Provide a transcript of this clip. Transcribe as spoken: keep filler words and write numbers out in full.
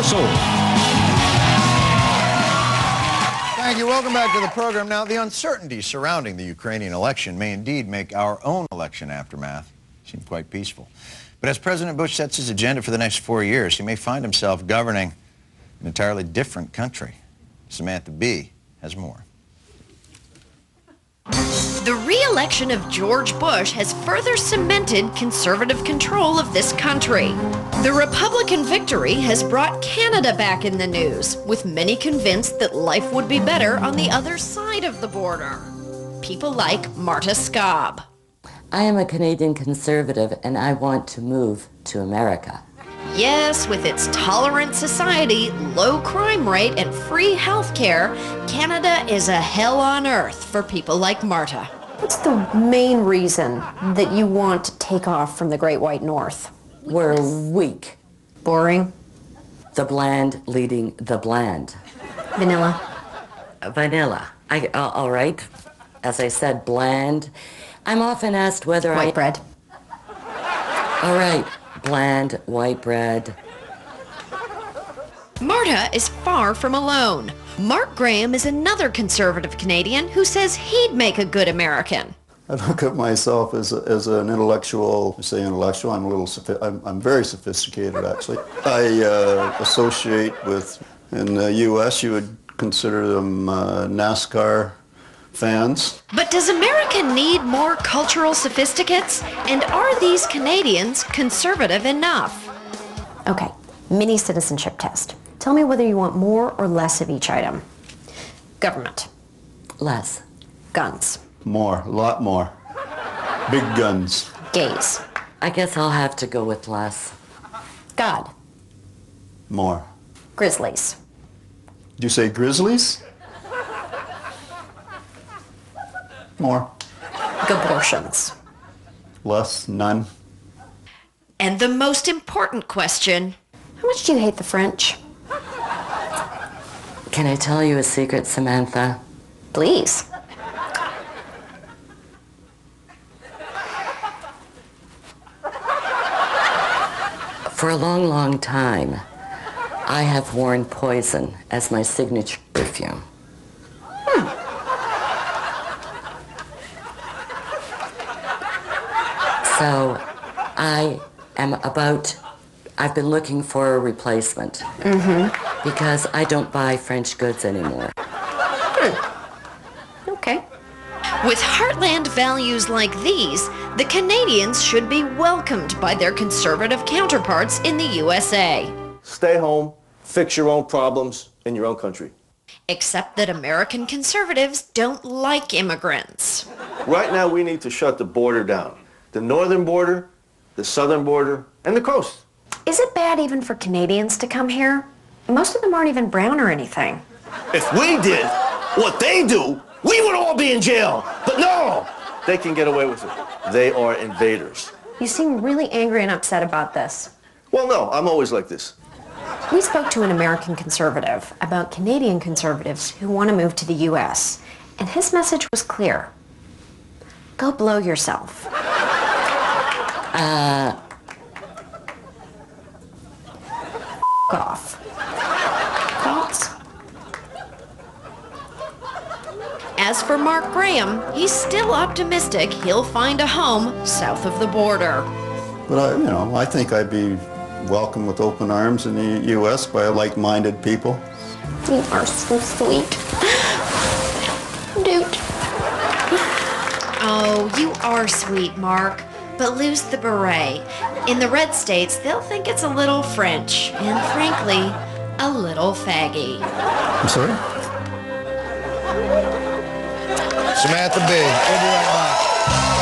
Russell. Thank you. Welcome back to the program. Now, the uncertainty surrounding the Ukrainian election may indeed make our own election aftermath seem quite peaceful. But as President Bush sets his agenda for the next four years, he may find himself governing an entirely different country. Samantha Bee has more. The re-election of George Bush has further cemented conservative control of this country. The Republican victory has brought Canada back in the news, with many convinced that life would be better on the other side of the border. People like Marta Schaub. I am a Canadian conservative, and I want to move to America. Yes, with its tolerant society, low crime rate, and free health care, Canada is a hell on earth for people like Marta. What's the main reason that you want to take off from the Great White North? We're weak. Boring? The bland leading the bland. Vanilla? Uh, vanilla. I, uh, all right. As I said, bland. I'm often asked whether White I... bread. All right. Bland, white bread. Marta is far from alone. Mark Graham is another conservative Canadian who says he'd make a good American. I look at myself as, a, as an intellectual. I say intellectual, I'm a little, sophi I'm, I'm very sophisticated actually. I uh, associate with, in the U S you would consider them uh, NASCAR fans. But does America need more cultural sophisticates? And are these Canadians conservative enough? Okay, mini citizenship test. Tell me whether you want more or less of each item. Government. Less. Guns. More, a lot more. Big guns. Gays. I guess I'll have to go with less. God. More. Grizzlies. Did you say grizzlies? More. Abortions. Less, none. And the most important question. How much do you hate the French? Can I tell you a secret, Samantha? Please. For a long, long time, I have worn poison as my signature perfume. Hmm. So I am about, I've been looking for a replacement. Mm-hmm. Because I don't buy French goods anymore. Hmm. Okay. With heartland values like these, the Canadians should be welcomed by their conservative counterparts in the U S A. Stay home, fix your own problems in your own country. Except that American conservatives don't like immigrants. Right now, we need to shut the border down. The northern border, the southern border, and the coast. Is it bad even for Canadians to come here? Most of them aren't even brown or anything. If we did what they do, we would all be in jail. But no, they can get away with it. They are invaders. You seem really angry and upset about this. Well, no, I'm always like this. We spoke to an American conservative about Canadian conservatives who want to move to the U S, and his message was clear. Go blow yourself. Uh... F off. Thoughts? As for Mark Graham, he's still optimistic he'll find a home south of the border. But I, you know, I think I'd be welcomed with open arms in the U S by like-minded people. You are so sweet. Dude. Oh, you are sweet, Mark. But lose the beret. In the red states, they'll think it's a little French, and frankly, a little faggy. I'm sorry? Samantha Bee. We'll be right back.